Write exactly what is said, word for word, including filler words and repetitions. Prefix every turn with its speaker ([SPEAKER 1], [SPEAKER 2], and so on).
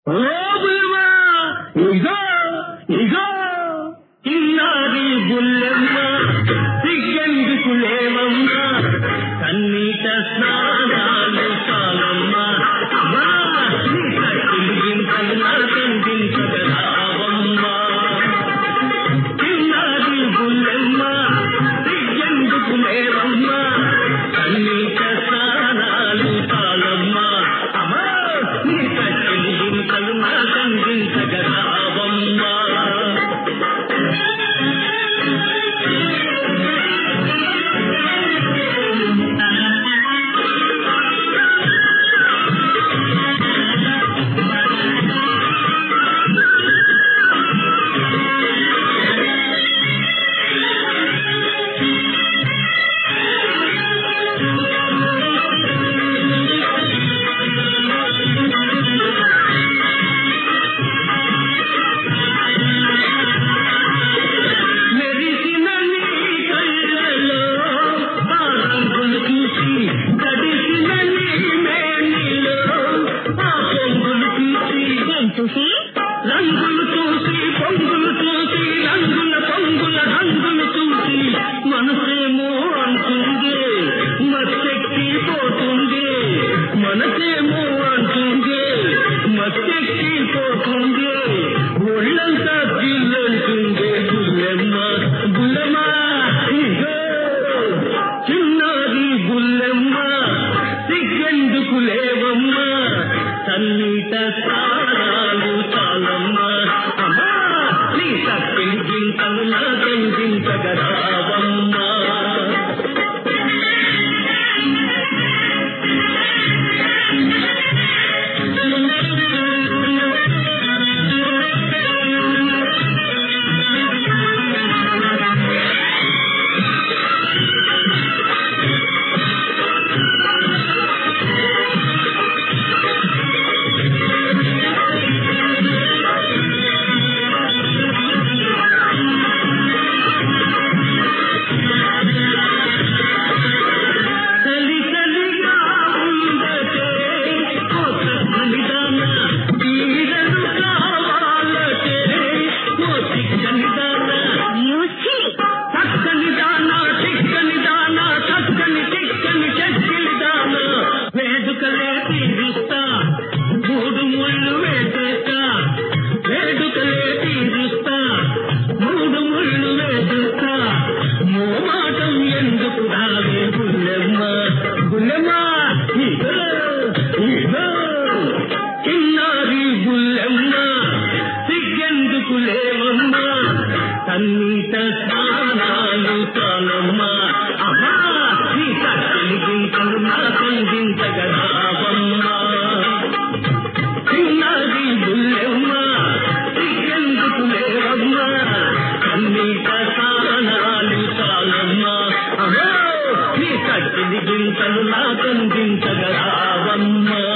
[SPEAKER 1] రంగులు చూసి పొంగులు చూసి రంగుల పొంగుల రంగులు చూసి మనసేమో అంటుంది మత్తెక్కి పోతుంది మనసేమో అంటుంది మత్తెక్కి పోతుంది ఒళ్ళంతా గిల్లంటుంది గుల్లెమ్మ గుల్లెమ్మ చిన్నది గుల్లెమ్మ సిగ్గెందుకు లేవమ్మ తన్నీట తాళాలు చాలమ్మ అమ్మా నీ తప్పిని గింతలు నా గింతగరావమ్మ తన్నీట స్నానాలు చాలమ్మ అమ్మా నీ తల్లి గింతలు నా గింతగరావమ్మ చిన్నది బుల్లెమ్మ సిగ్గెందుకు లేవమ్మ తన్నీట స్నానాలు చాలమ్మ అమ్మా నీ తల్లి గింతలు నా గింతగరావమ్మ